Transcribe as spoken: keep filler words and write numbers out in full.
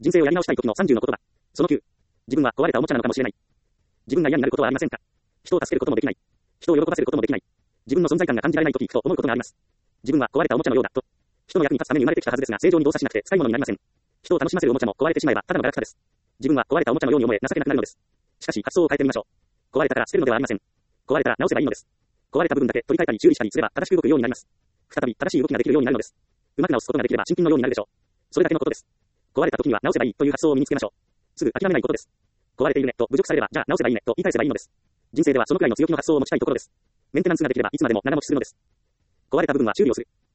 人生をやり直したい時のさんじゅうの言葉。そのきゅう。自分は壊れたおもちゃなのかもしれない。自分が嫌になることはありませんか？人を助けることもできない。人を喜ばせることもできない。自分の存在感が感じられない時と思うことがあります。自分は壊れたおもちゃのようだと。人の役に立つために生まれてきたはずですが、正常に動作しなくて使い物になりません。人を楽しませるおもちゃも壊れてしまえばただのガラクタです。自分は壊れたおもちゃのように思え情けなくなるのです。しかし発想を変えてみましょう。壊れたから捨てるのではありません。壊れたら直せばいいのです。壊れた部分だけ取り替えたり修理したりすれば正しく動くようになります。再び正しい動きができるようになるのです。うまく直すことができれば新品のようになるでしょう。それだけのことです。壊れた時には直せばいいという発想を身につけましょう。すぐ諦めないことです。壊れているねと侮辱されれば、じゃあ直せばいいねと言い返せばいいのです。人生ではそのくらいの強気の発想を持ちたいところです。メンテナンスができればいつまでも長持ちするのです。壊れた部分は修理をする。